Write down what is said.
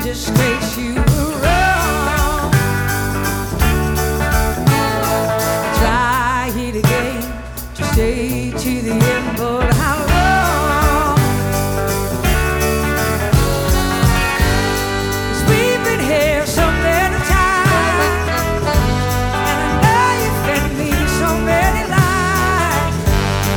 just makes you wrong. Try it again, to stay to the end, but how